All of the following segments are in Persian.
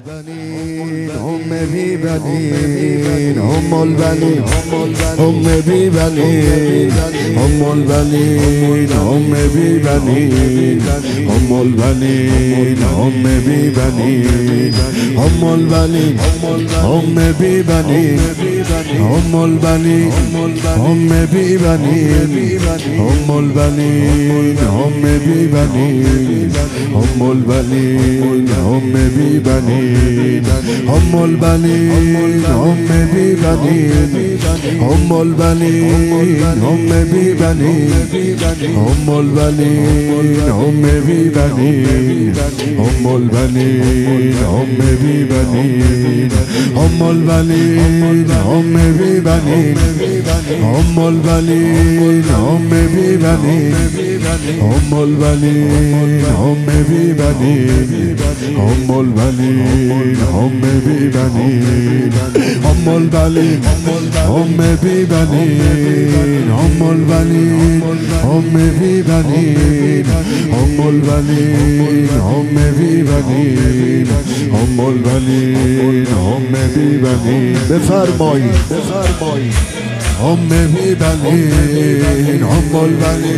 البنين هم ببنين هم البنين هم ببنين هم البنين هم ببنين هم البنين هم ببنين هم البنين هم ببنين هم البنين هم ببنين هم البنين هم ببنين هم البنين هم ببنين هم البنين هم ببنين هم البنين هم ببنين هم البنين هم ببنين هم البنين هم ببنين هم البنين هم ببنين هم البنين هم ببنين هم البنين هم ببنين هم البنين هم ببنين هم البنين هم ببنين هم البنين هم ببنين هم البنين هم ببنین هم البنین هم ببنین بفرمایید هم ببنین هم البنین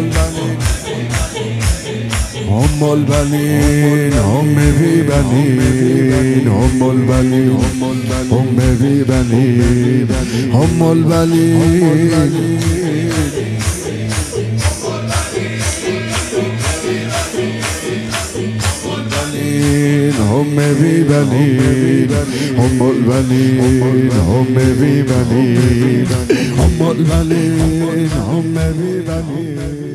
هم البنین هم ببنین هم البنین هم ببنین هم البنین هم ببنین هم البنین هم ببنین هم البنین هم ببنین